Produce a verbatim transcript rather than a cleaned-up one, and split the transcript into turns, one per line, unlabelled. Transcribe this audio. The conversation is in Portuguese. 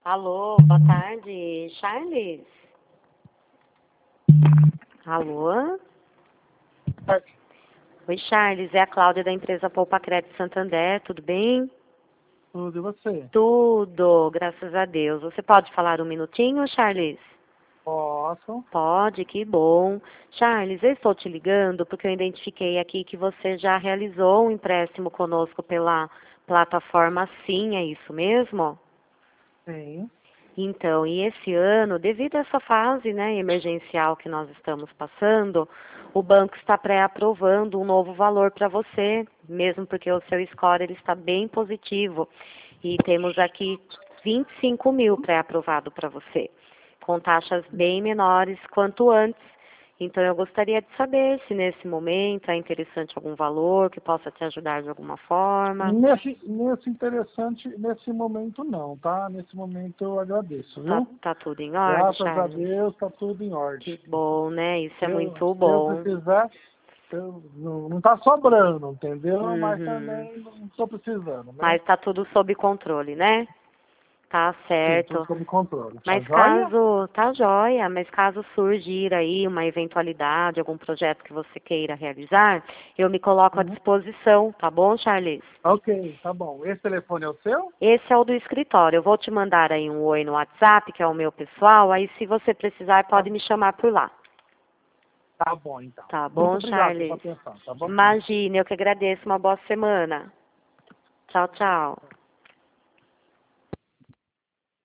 Alô, boa tarde, Charles? Alô? Oi, Charles, é a Cláudia da empresa Poupa Crédito Santander, tudo bem?
Tudo, e você?
Tudo, graças a Deus. Você pode falar um minutinho, Charles?
Posso?
Pode, que bom. Charles, eu estou te ligando porque eu identifiquei aqui que você já realizou um empréstimo conosco pela plataforma Sim, é isso mesmo?
Sim.
Então, e esse ano, devido a essa fase, né, emergencial que nós estamos passando, o banco está pré-aprovando um novo valor para você, mesmo porque o seu score ele está bem positivo. E temos aqui vinte e cinco mil pré-aprovado para você, com taxas bem menores quanto antes. Então, eu gostaria de saber se nesse momento é interessante algum valor que possa te ajudar de alguma forma.
Nesse, nesse interessante, nesse momento não, tá? Nesse momento eu agradeço,
Tá,
viu?
tá tudo em ordem,
Graças a
Charles?
Deus tá tudo em
Que
ordem.
bom, né? Isso é
Eu,
muito
se eu
bom.
precisar, eu, não, não tá sobrando, entendeu? Mas
Uhum.
também não tô precisando, né?
Mas tá tudo sob controle, né? Tá
Sim, tudo
certo.
sob controle. Tá
Mas
joia?
caso, tá joia, mas caso surgir aí uma eventualidade, algum projeto que você queira realizar, eu me coloco à
Uhum.
disposição, tá bom, Charles?
Ok, tá bom. Esse telefone é o seu?
Esse é o do escritório. Eu vou te mandar aí um oi no WhatsApp, que é o meu pessoal, aí se você precisar
Tá,
pode me chamar por lá.
tá bom, então.
Tá
Muito
bom,
obrigado pela sua
Charles?
atenção, tá bom?
Imagine, eu que agradeço. Uma boa semana. Tchau, tchau.